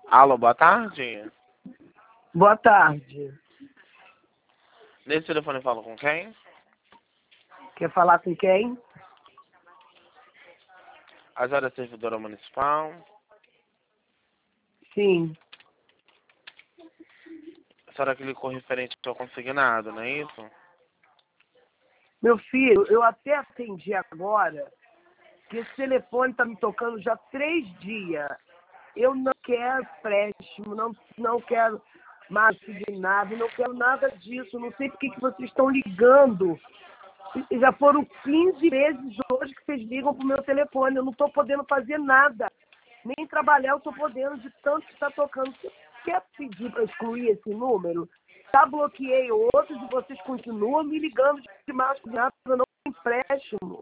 Alô, boa tarde. Boa tarde. Nesse telefone eu falo com quem? Quer falar com quem? A senhora é servidora municipal. Sim. A senhora clicou referente ao consignado, não é isso? Meu filho, eu até atendi agora, que esse telefone está me tocando já 3 dias. Eu não quero empréstimo, não quero mais nada, não quero nada disso. Não sei por que vocês estão ligando. E já foram 15 vezes hoje que vocês ligam pro meu telefone. Eu não estou podendo fazer nada. Nem trabalhar eu estou podendo, de tanto que está tocando. Você quer pedir para excluir esse número? Já bloqueei outros e vocês continuam me ligando de mais cuidado para não empréstimo.